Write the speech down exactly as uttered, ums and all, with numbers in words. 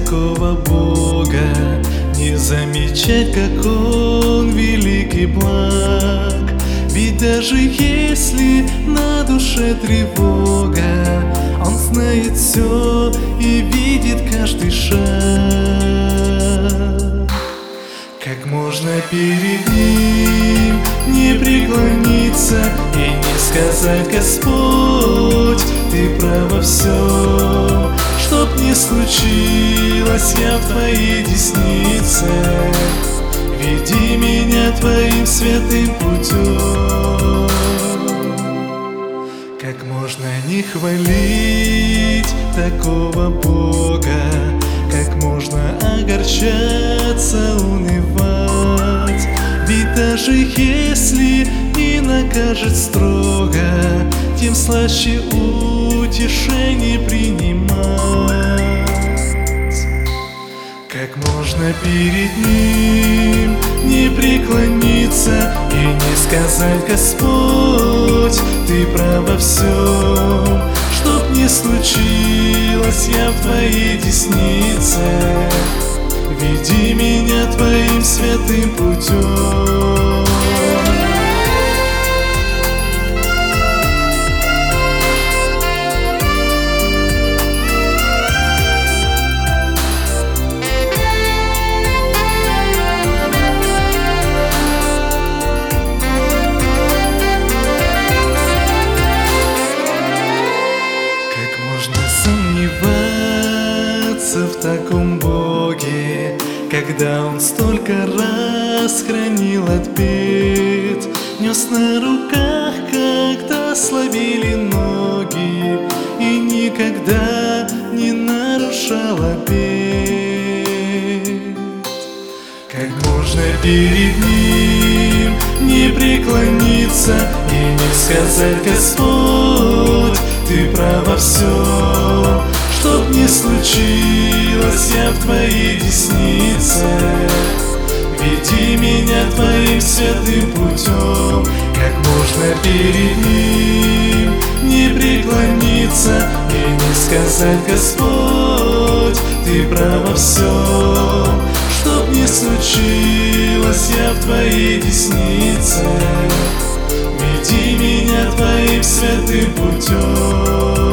такого Бога, не замечать, как Он велик и благ. Ведь даже если на душе тревога, Он знает все и видит каждый шаг. Как можно перед Ним не преклониться и не сказать: Господь, Ты прав во всем. Чтоб не случилось, я в Твоей деснице, веди меня Твоим святым путем. Как можно не хвалить такого Бога, как можно огорчаться, унывать? Ведь даже если и накажет строго, тем слаще утешение принимать. Как можно перед Ним не преклониться и не сказать: Господь, Ты прав во всем. Чтоб не случилось, я в Твоей деснице, веди меня Твоим святым путем. Сомневаться в таком Боге, когда Он столько раз хранил от бед, нес на руках, когда слабели ноги, и никогда не нарушал обет. Как можно перед Ним не преклониться и не сказать: Господь, Ты прав во всем. Чтоб не случилось, я в Твоей деснице, веди меня Твоим святым путем. Как можно перед Ним не преклониться и не сказать: Господь, Ты прав во всем. Чтоб не случилось, я в Твоей деснице, веди меня Твоим святым путем.